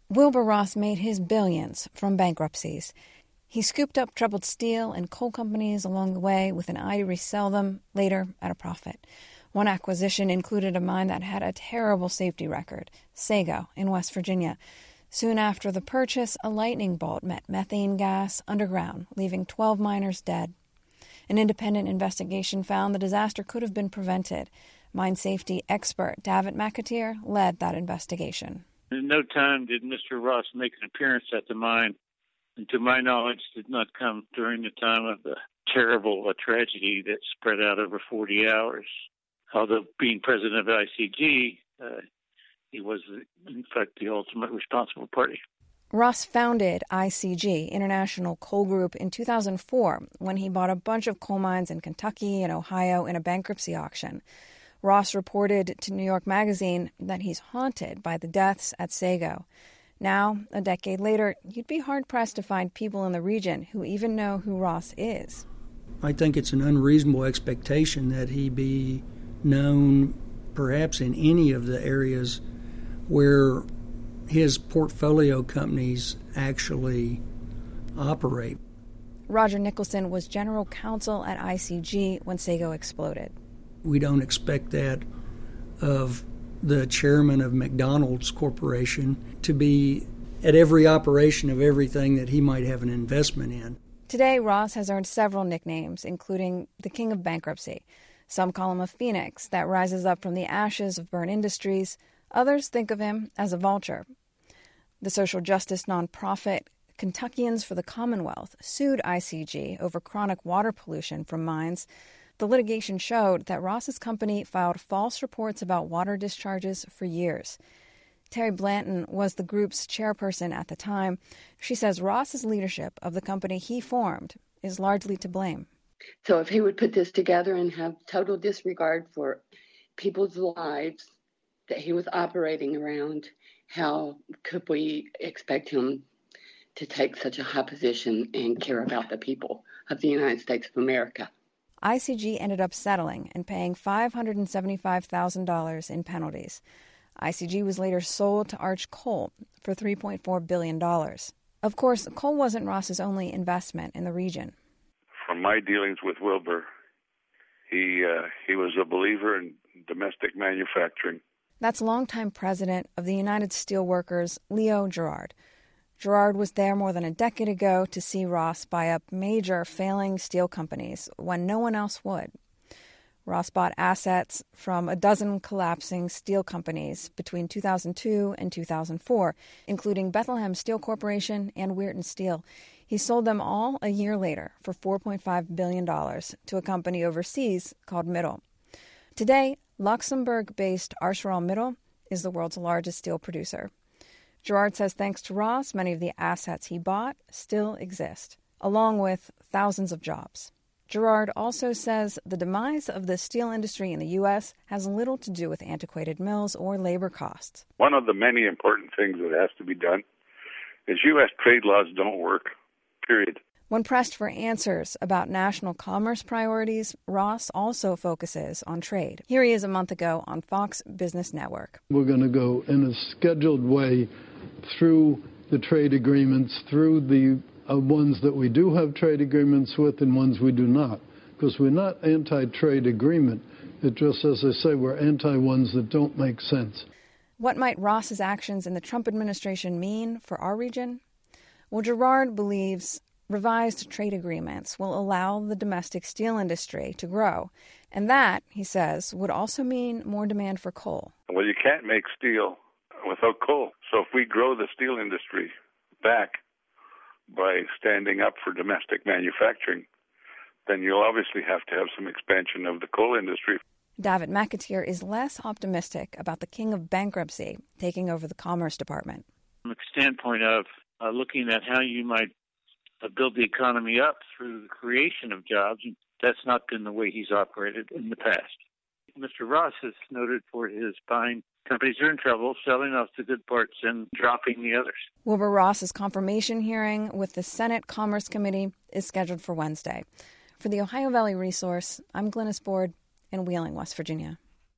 Wilbur Ross made his billions from bankruptcies. He scooped up troubled steel and coal companies along the way with an eye to resell them later at a profit. One acquisition included a mine that had a terrible safety record, Sago in West Virginia. Soon after the purchase, a lightning bolt met methane gas underground, leaving 12 miners dead. An independent investigation found the disaster could have been prevented. Mine safety expert David McAteer led that investigation. In no time did Mr. Ross make an appearance at the mine, and to my knowledge did not come during the time of the terrible tragedy that spread out over 40 hours. Although being president of ICG, he was, in fact, the ultimate responsible party. Ross founded ICG, International Coal Group, in 2004 when he bought a bunch of coal mines in Kentucky and Ohio in a bankruptcy auction. Ross reported to New York Magazine that he's haunted by the deaths at Sago. Now, a decade later, you'd be hard-pressed to find people in the region who even know who Ross is. I think it's an unreasonable expectation that he be known perhaps in any of the areas where his portfolio companies actually operate. Roger Nicholson was general counsel at ICG when Sago exploded. We don't expect that of the chairman of McDonald's Corporation to be at every operation of everything that he might have an investment in. Today, Ross has earned several nicknames, including the King of Bankruptcy. Some call him a phoenix that rises up from the ashes of burned industries. Others think of him as a vulture. The social justice nonprofit Kentuckians for the Commonwealth sued ICG over chronic water pollution from mines. The litigation showed that Ross's company filed false reports about water discharges for years. Terry Blanton was the group's chairperson at the time. She says Ross's leadership of the company he formed is largely to blame. So if he would put this together and have total disregard for people's lives that he was operating around, how could we expect him to take such a high position and care about the people of the United States of America? ICG ended up settling and paying $575,000 in penalties. ICG was later sold to Arch Coal for $3.4 billion. Of course, coal wasn't Ross's only investment in the region. From my dealings with Wilbur, he was a believer in domestic manufacturing. That's longtime president of the United Steelworkers, Leo Gerard. Gerard was there more than a decade ago to see Ross buy up major failing steel companies when no one else would. Ross bought assets from a dozen collapsing steel companies between 2002 and 2004, including Bethlehem Steel Corporation and Weirton Steel. He sold them all a year later for $4.5 billion to a company overseas called Mittal. Today, Luxembourg-based ArcelorMittal is the world's largest steel producer. Gerard says thanks to Ross, many of the assets he bought still exist, along with thousands of jobs. Gerard also says the demise of the steel industry in the U.S. has little to do with antiquated mills or labor costs. One of the many important things that has to be done is U.S. trade laws don't work, period. When pressed for answers about national commerce priorities, Ross also focuses on trade. Here he is a month ago on Fox Business Network. We're going to go in a scheduled way through the trade agreements, through the ones that we do have trade agreements with and ones we do not, because we're not anti-trade agreement. It just, as I say, we're anti-ones that don't make sense. What might Ross's actions in the Trump administration mean for our region? Well, Gerard believes revised trade agreements will allow the domestic steel industry to grow. And that, he says, would also mean more demand for coal. Well, you can't make steel without coal. So if we grow the steel industry back by standing up for domestic manufacturing, then you'll obviously have to have some expansion of the coal industry. David McAteer is less optimistic about the king of bankruptcy taking over the Commerce Department. From the standpoint of looking at how you might build the economy up through the creation of jobs, that's not been the way he's operated in the past. Mr. Ross is noted for his buying companies that are in trouble, selling off the good parts and dropping the others. Wilbur Ross's confirmation hearing with the Senate Commerce Committee is scheduled for Wednesday. For the Ohio Valley Resource, I'm Glynis Board in Wheeling, West Virginia.